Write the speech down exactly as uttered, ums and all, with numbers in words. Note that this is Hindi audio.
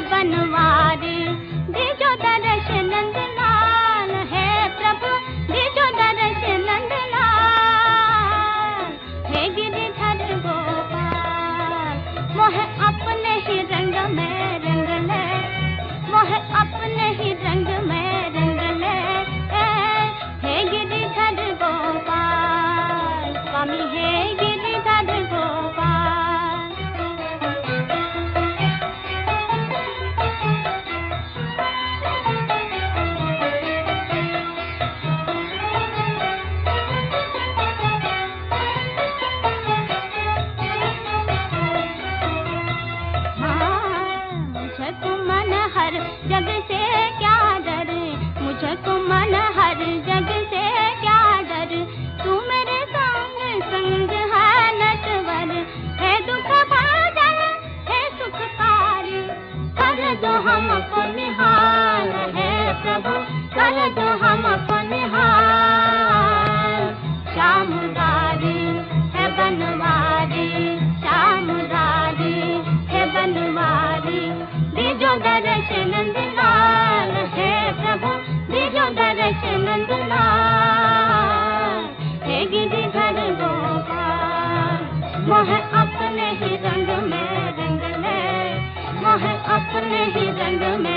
बनवारी, दीजो दर्श नंदलाल, है प्रभु दीजो दर्श नंदलाल, हे गिरिधर गोपाल। मोह अपने ही रंग में रंग ले, मोह अपने ही रंग में रंग ले, हे गिरिधर गोपाल, स्वामी हे गिरिधर गोपाल। मुझको मन हर जग से क्या डर, मुझको मन हर जग से क्या डर, तू मेरे संग संग है नटवर, है दुख भाजन है सुखकारी, कर दो हमको निहाल, है प्रभु कर दो हमको निहाल। श्याम मुरारी है बनवारी, श्याम मुरारी है बनवारी, दीजो दर्श नंदलाल, हे प्रभु दीजो दर्श नंदलाल, हे गिरिधर गोपाल। मोह अपने ही रंग में रंग ले, मोह अपने ही रंग में